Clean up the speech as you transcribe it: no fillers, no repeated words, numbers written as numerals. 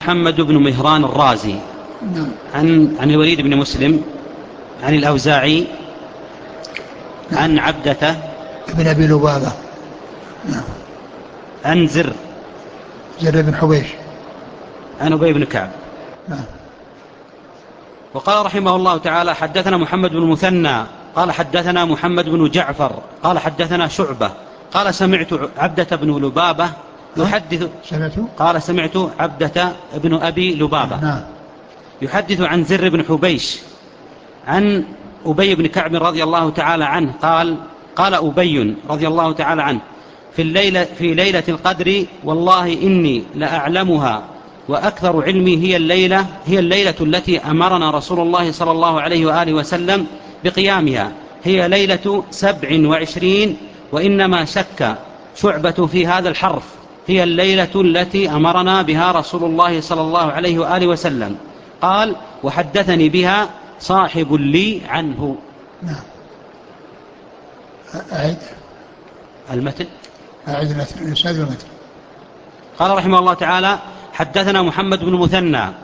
محمد بن مهران الرازي عن الوليد بن مسلم عن الأوزاعي عن عبدة بن أبي لبابة عن زر بن حبيش عن أبي بن كعب. وقال رحمه الله تعالى: حدثنا محمد بن مثنى قال حدثنا محمد بن جعفر قال حدثنا شعبة قال سمعت عبدة بن لبابة يحدث قال سمعت عبدة بن أبي لبابة يحدث عن زر بن حبيش عن أبي بن كعب رضي الله تعالى عنه قال أبي رضي الله تعالى عنه: في ليلة القدر والله إني لأعلمها وأكثر علمي هي الليلة التي أمرنا رسول الله صلى الله عليه وآله وسلم بقيامها، هي ليلة 27، وإنما شك شعبة في هذا الحرف، هي الليلة التي أمرنا بها رسول الله صلى الله عليه وآله وسلم. قال: وحدثني بها صاحب لي عنه. أعد المتن. المتن. قال رحمه الله تعالى: حدثنا محمد بن مثنى